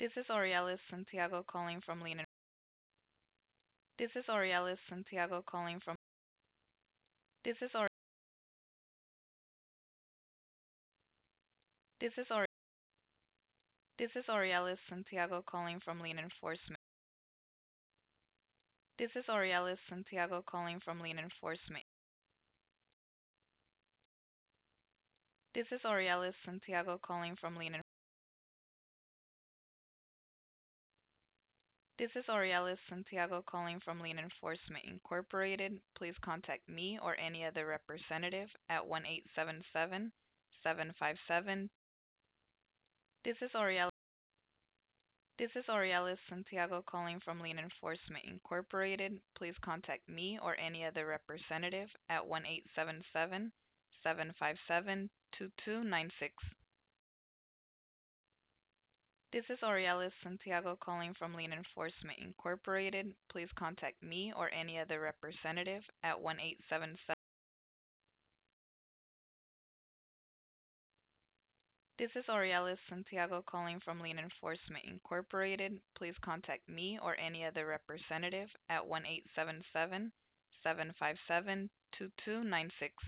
This is Aurealis Santiago calling from Lean. This is Aurealis Santiago calling from. This is Aur. This is Aur. This is Aurealis Santiago calling from Lean Enforcement. This is Aurealis Santiago calling from Lean Enforcement. This is Aurealis Santiago calling from Lean. This is Aurealis Santiago calling from Lean Enforcement Incorporated. Please contact me or any other representative at 1-877-757. This is Aurealis. This is Aurealis Santiago calling from Lean Enforcement Incorporated. Please contact me or any other representative at 1-877-757-2296. This is Aurealis Santiago calling from Lean Enforcement Incorporated. Please contact me or any other representative at 1-877. This is Aurealis Santiago calling from Lean Enforcement Incorporated. Please contact me or any other representative at 1-877-757-2296.